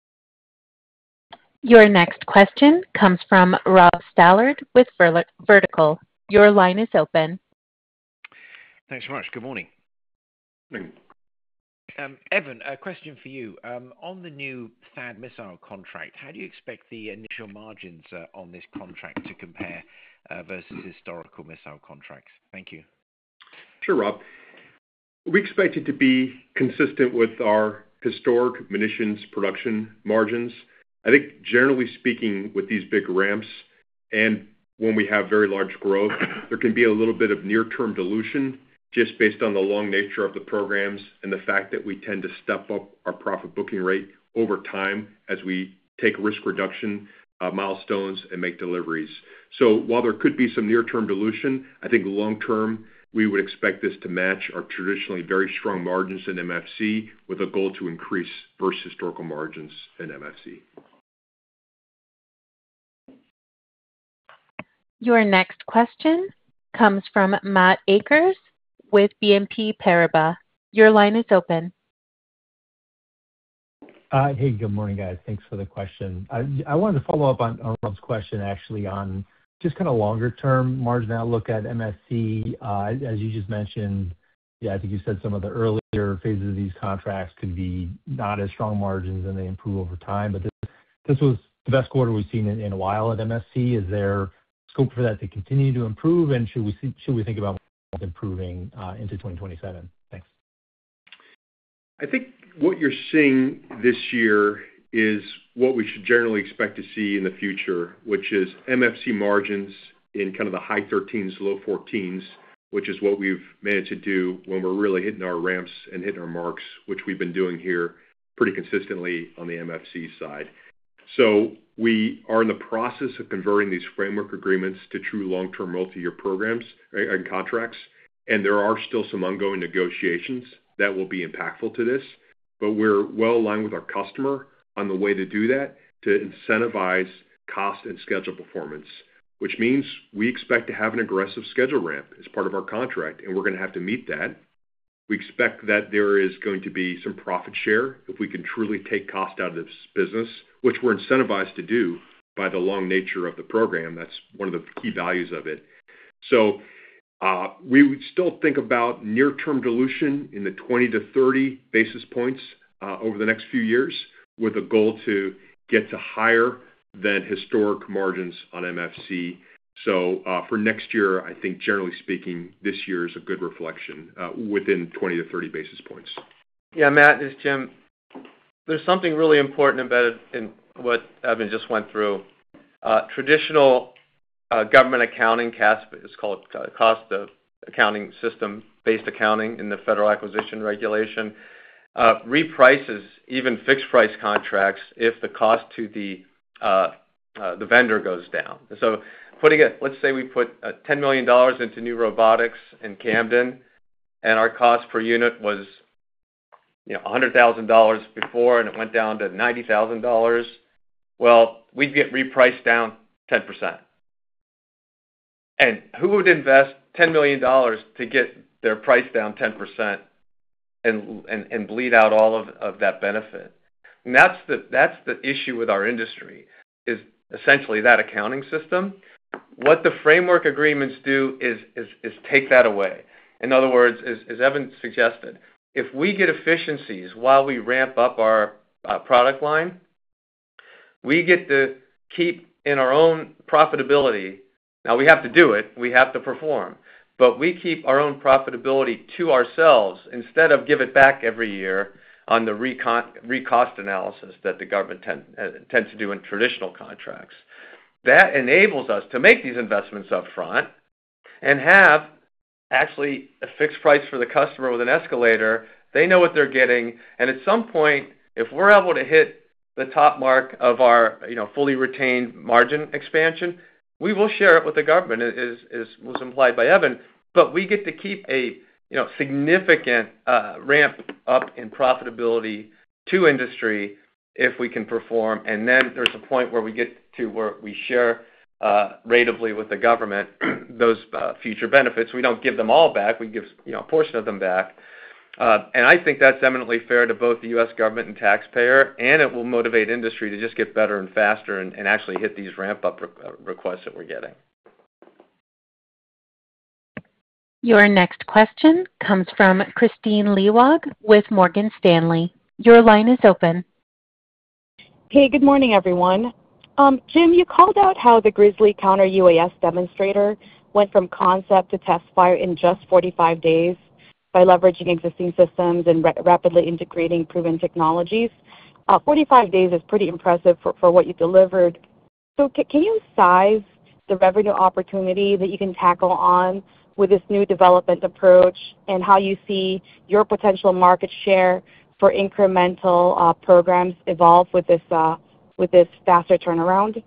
Your next question comes from Rob Stallard with Vertical. Your line is open. Thanks so much. Good morning. Morning. Um, Evan, a question for you. Um, on the new THAAD missile contract, how do you expect the initial margins uh, on this contract to compare uh, versus historical missile contracts? Thank you. Sure, Rob. We expect it to be consistent with our historic munitions production margins. I think generally speaking, with these big ramps and when we have very large growth, there can be a little bit of near-term dilution just based on the long nature of the programs and the fact that we tend to step up our profit booking rate over time as we take risk reduction uh, milestones and make deliveries. So while there could be some near-term dilution, I think long-term we would expect this to match our traditionally very strong margins in M F C with a goal to increase versus historical margins in M F C. Your next question comes from Matt Akers with B N P Paribas. Your line is open. Uh, hey, good morning, guys. Thanks for the question. I, I wanted to follow up on, on Rob's question, actually, on just kind of longer-term margin outlook at M F C. Uh, as you just mentioned, yeah, I think you said some of the earlier phases of these contracts could be not as strong margins and they improve over time. But this, this was the best quarter we've seen in, in a while at M F C. Is there scope for that to continue to improve, and should we see, should we think about improving uh, into twenty twenty-seven? Thanks. I think what you're seeing this year is what we should generally expect to see in the future, which is M F C margins in kind of the high thirteens, low fourteens, which is what we've managed to do when we're really hitting our ramps and hitting our marks, which we've been doing here pretty consistently on the M F C side. So we are in the process of converting these framework agreements to true long-term multi-year programs and contracts, and there are still some ongoing negotiations that will be impactful to this, but we're well aligned with our customer on the way to do that, to incentivize cost and schedule performance, which means we expect to have an aggressive schedule ramp as part of our contract, and we're going to have to meet that. We expect that there is going to be some profit share if we can truly take cost out of this business, which we're incentivized to do by the long nature of the program. That's one of the key values of it. So uh, we would still think about near-term dilution in the twenty to thirty basis points uh, over the next few years, with a goal to get to higher than historic margins on M F C. So uh, for next year, I think generally speaking, this year is a good reflection uh, within twenty to thirty basis points. Yeah, Matt, this is Jim. There's something really important embedded in what Evan just went through. Uh, traditional uh, government accounting, C A S P, is called uh, cost of accounting system-based accounting in the Federal Acquisition Regulation, uh, reprices even fixed-price contracts if the cost to the uh, uh, the vendor goes down. So putting it, let's say we put uh, ten million dollars into new robotics in Camden, and our cost per unit was, you know, one hundred thousand dollars before, and it went down to ninety thousand dollars. Well, we'd get repriced down ten percent. And who would invest ten million dollars to get their price down ten percent and, and, and bleed out all of, of that benefit? And that's the, that's the issue with our industry, is essentially that accounting system. What the framework agreements do is, is, is take that away. In other words, as, as Evan suggested, if we get efficiencies while we ramp up our uh, product line, we get to keep in our own profitability. Now, we have to do it. We have to perform. But we keep our own profitability to ourselves instead of give it back every year on the recon, recost analysis that the government tend, uh, tends to do in traditional contracts. That enables us to make these investments up front and have actually a fixed price for the customer with an escalator. They know what they're getting. And at some point, if we're able to hit the top mark of our, you know, fully retained margin expansion, we will share it with the government, as, as was implied by Evan. But we get to keep a, you know, significant uh, ramp up in profitability to industry if we can perform. And then there's a point where we get to where we share uh, ratably with the government those uh, future benefits. We don't give them all back. We give, you know, a portion of them back. Uh, and I think that's eminently fair to both the U S government and taxpayer, and it will motivate industry to just get better and faster and, and actually hit these ramp-up re- requests that we're getting. Your next question comes from Kristine Liwag with Morgan Stanley. Your line is open. Hey, good morning, everyone. Um, Jim, you called out how the Grizzly counter U A S demonstrator went from concept to test fire in just forty-five days by leveraging existing systems and ra- rapidly integrating proven technologies. Uh, forty-five days is pretty impressive for, for what you delivered. So c- can you size the revenue opportunity that you can tackle on with this new development approach and how you see your potential market share for incremental uh, programs evolve with this uh, with this faster turnaround?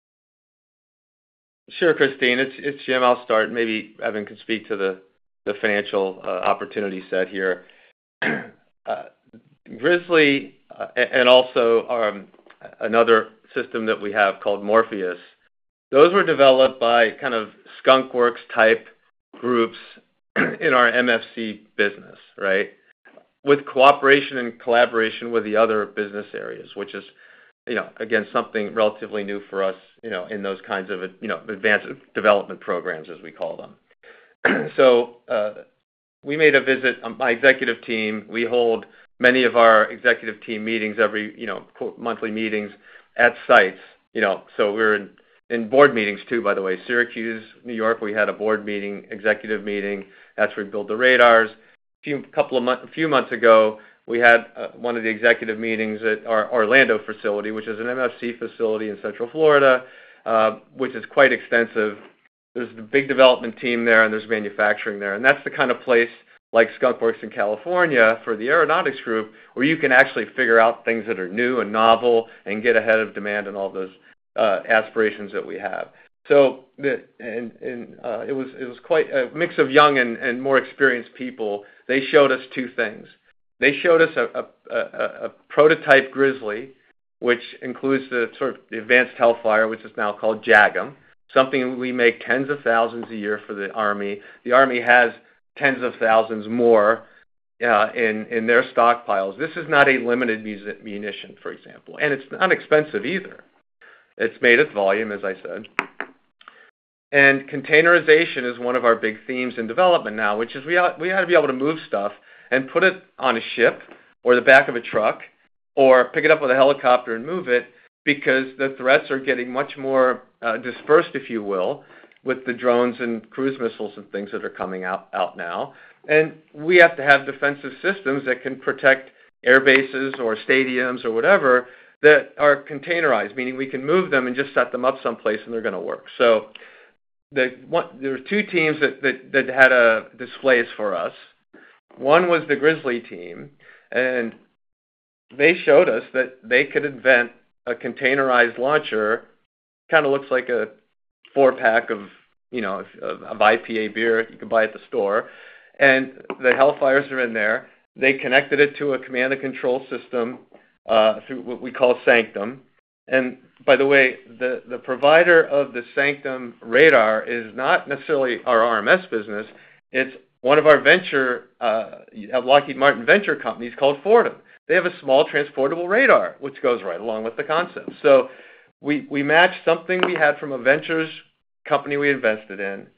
Sure, Christine. It's it's Jim. I'll start. Maybe Evan can speak to the the financial uh, opportunity set here. uh, Grizzly uh, and also um, another system that we have called Morpheus. Those were developed by kind of skunkworks type groups in our M F C business, right? With cooperation and collaboration with the other business areas, which is, you know, again, something relatively new for us, you know, in those kinds of, you know, advanced development programs, as we call them. So uh, we made a visit, um, my executive team, we hold many of our executive team meetings every, you know, monthly meetings at sites, you know, so we're in, in board meetings too, by the way. Syracuse, New York, we had a board meeting, executive meeting. That's where we build the radars. A few, couple of months, a few months ago, we had uh, one of the executive meetings at our Orlando facility, which is an M F C facility in Central Florida, uh, which is quite extensive. There's a big development team there, and there's manufacturing there. And that's the kind of place like Skunkworks in California for the aeronautics group where you can actually figure out things that are new and novel and get ahead of demand and all those uh, aspirations that we have. So the, and, and uh, it was it was quite a mix of young and, and more experienced people. They showed us two things. They showed us a, a, a, a prototype Grizzly, which includes the sort of the advanced Hellfire, which is now called JAGM, something we make tens of thousands a year for the Army. The Army has tens of thousands more uh, in, in their stockpiles. This is not a limited munition, for example, and it's not expensive either. It's made at volume, as I said. And containerization is one of our big themes in development now, which is we ought, we ought to be able to move stuff and put it on a ship or the back of a truck or pick it up with a helicopter and move it, because the threats are getting much more uh, dispersed, if you will, with the drones and cruise missiles and things that are coming out, out now. And we have to have defensive systems that can protect air bases or stadiums or whatever that are containerized, meaning we can move them and just set them up someplace and they're going to work. So the, one, there were two teams that, that, that had a displays for us. One was the Grizzly team, and they showed us that they could invent a containerized launcher. Kind of looks like a four-pack of, you know, of, of I P A beer you can buy at the store. And the Hellfires are in there. They connected it to a command and control system uh, through what we call Sanctum. And by the way, the, the provider of the Sanctum radar is not necessarily our R M S business. It's one of our venture, uh, Lockheed Martin venture companies called Fordham. They have a small transportable radar, which goes right along with the concept. So we, we matched something we had from a ventures company we invested in,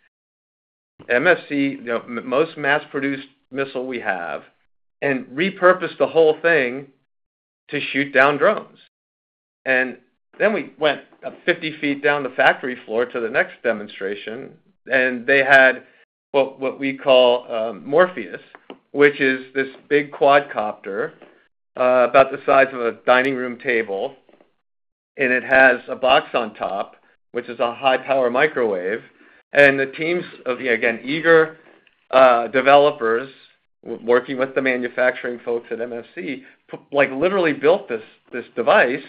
M F C, you know, m- most mass-produced missile we have, and repurposed the whole thing to shoot down drones. And then we went fifty feet down the factory floor to the next demonstration, and they had what, what we call um, Morpheus, which is this big quadcopter uh, about the size of a dining room table, and it has a box on top, which is a high-power microwave. And the teams of, again, eager uh, developers w- working with the manufacturing folks at M F C, p- like literally built this this device,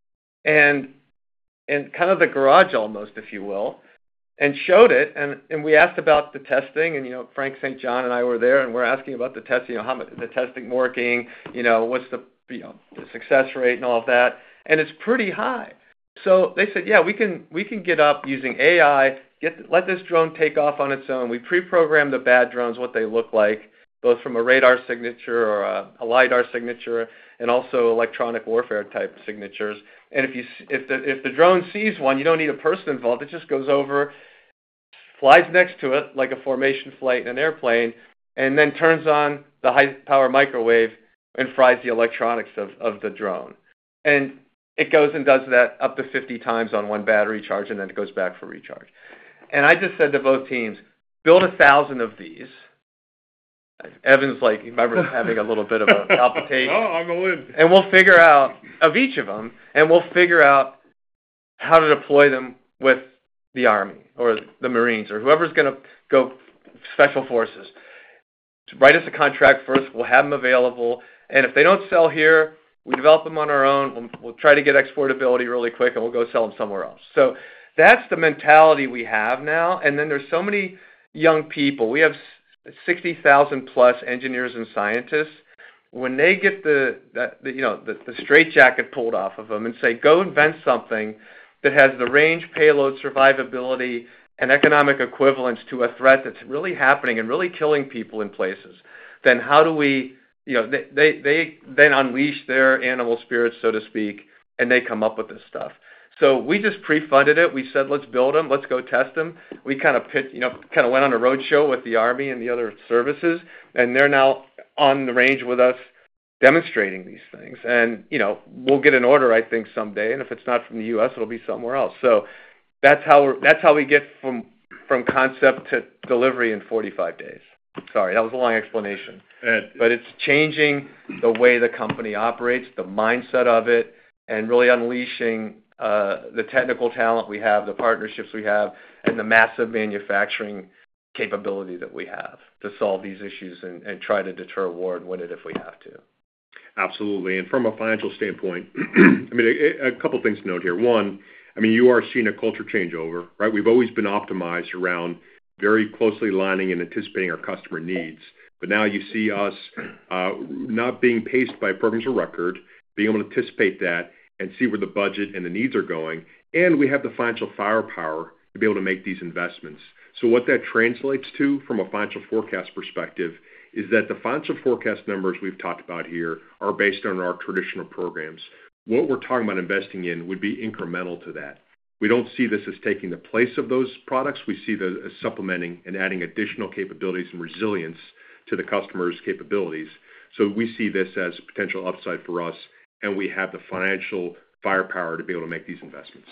and and kind of the garage almost, if you will, and showed it. And, and we asked about the testing, and you know, Frank Saint John and I were there, and we're asking about the testing, you know, how much the testing working, you know, what's the you know the success rate and all of that, and it's pretty high. So they said, yeah, we can we can get up using A I, get let this drone take off on its own. We pre-program the bad drones, what they look like, both from a radar signature or a, a LiDAR signature, and also electronic warfare type signatures. And if you if the if the drone sees one, you don't need a person involved. It just goes over, flies next to it like a formation flight in an airplane, and then turns on the high power microwave and fries the electronics of, of the drone. And it goes and does that up to fifty times on one battery charge, and then it goes back for recharge. And I just said to both teams, build a thousand of these. Evan's like, you remember having a little bit of a palpitation. Oh, I'm all in. And we'll figure out, of each of them, and we'll figure out how to deploy them with the Army or the Marines or whoever's going to go Special Forces. Write us a contract first. We'll have them available. And if they don't sell here, we develop them on our own. We'll, we'll try to get exportability really quick, and we'll go sell them somewhere else. So that's the mentality we have now. And then there's so many young people. We have sixty thousand plus engineers and scientists. When they get the, the, the you know the, the straitjacket pulled off of them and say, go invent something that has the range, payload, survivability, and economic equivalence to a threat that's really happening and really killing people in places, then how do we, you know, they, they, they then unleash their animal spirits, so to speak, and they come up with this stuff. So we just pre-funded it. We said, let's build them. Let's go test them. We kind of pit, you know, kind of went on a road show with the Army and the other services, and they're now on the range with us demonstrating these things. And, you know, we'll get an order, I think, someday. And if it's not from the U S, it'll be somewhere else. So that's how we're, that's how we get from from concept to delivery in forty-five days. Sorry, that was a long explanation. Ed. But it's changing the way the company operates, the mindset of it, and really unleashing uh, the technical talent we have, the partnerships we have, and the massive manufacturing capability that we have to solve these issues and, and try to deter war and win it if we have to. Absolutely. And from a financial standpoint, I mean, a, a couple things to note here. One, I mean, you are seeing a culture changeover, right? We've always been optimized around very closely aligning and anticipating our customer needs. But now you see us uh, not being paced by programs of record, being able to anticipate that and see where the budget and the needs are going. And we have the financial firepower to be able to make these investments. So what that translates to from a financial forecast perspective is that the financial forecast numbers we've talked about here are based on our traditional programs. What we're talking about investing in would be incremental to that. We don't see this as taking the place of those products. We see this as supplementing and adding additional capabilities and resilience to the customer's capabilities. So we see this as potential upside for us, and we have the financial firepower to be able to make these investments.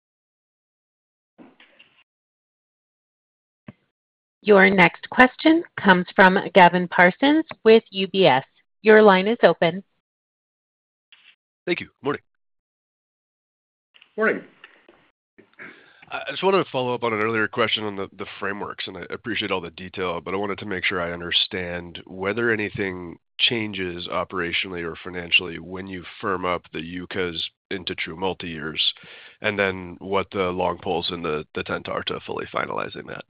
Your next question comes from Gavin Parsons with U B S. Your line is open. Thank you. Good morning. Morning. I just wanted to follow up on an earlier question on the, the frameworks, and I appreciate all the detail, but I wanted to make sure I understand whether anything changes operationally or financially when you firm up the U C As into true multi-years, and then what the long poles in the, the tent are to fully finalizing that.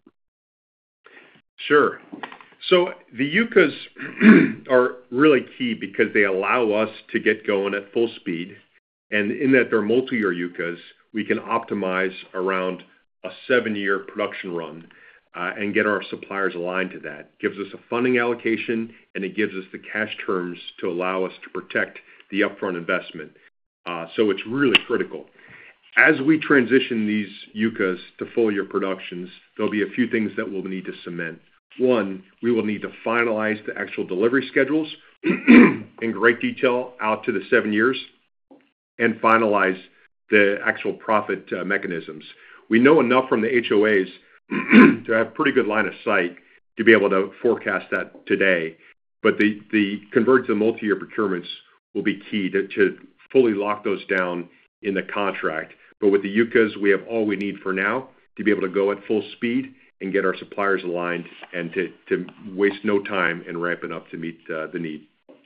Sure. So the U C As are really key because they allow us to get going at full speed. And in that they're multi-year U C As, we can optimize around a seven-year production run uh, and get our suppliers aligned to that. It gives us a funding allocation, and it gives us the cash terms to allow us to protect the upfront investment. Uh, so it's really critical. As we transition these U C As to full-year productions, there'll be a few things that we'll need to cement. One, we will need to finalize the actual delivery schedules in great detail out to the seven years and finalize the actual profit uh, mechanisms. We know enough from the H O As to have pretty good line of sight to be able to forecast that today. But the, the convergence of multi-year procurements will be key to, to fully lock those down in the contract. But with the U C As, we have all we need for now to be able to go at full speed and get our suppliers aligned and to, to waste no time in ramping up to meet uh, the need.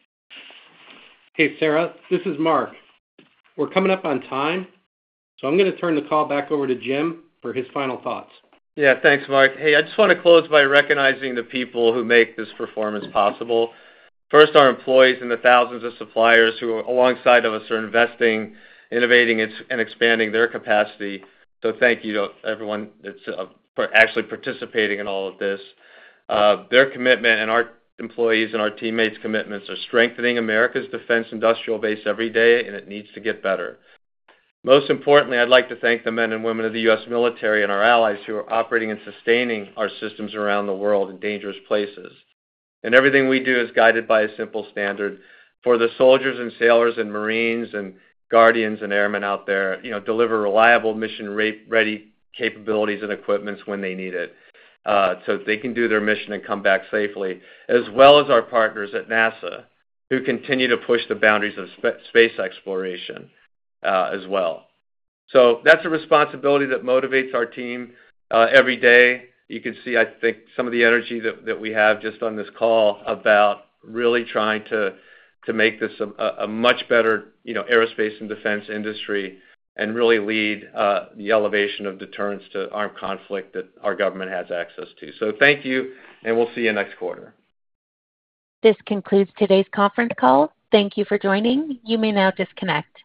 Hey, Sarah, this is Mark. We're coming up on time, so I'm going to turn the call back over to Jim for his final thoughts. Yeah, thanks, Mark. Hey, I just want to close by recognizing the people who make this performance possible. First, our employees and the thousands of suppliers who, alongside of us, are investing, innovating, and expanding their capacity. So thank you to everyone that's uh, for actually participating in all of this. Uh, their commitment and our employees and our teammates' commitments are strengthening America's defense industrial base every day, and it needs to get better. Most importantly, I'd like to thank the men and women of the U S military and our allies who are operating and sustaining our systems around the world in dangerous places. And everything we do is guided by a simple standard. For the soldiers and sailors and Marines and Guardians and airmen out there, you know, deliver reliable mission-ready capabilities and equipments when they need it, uh, so they can do their mission and come back safely, as well as our partners at NASA, who continue to push the boundaries of sp- space exploration uh, as well. So that's a responsibility that motivates our team uh, every day. You can see, I think, some of the energy that, that we have just on this call about really trying to to make this a, a much better, you know, aerospace and defense industry, and really lead uh, the elevation of deterrence to armed conflict that our government has access to. So thank you, and we'll see you next quarter. This concludes today's conference call. Thank you for joining. You may now disconnect.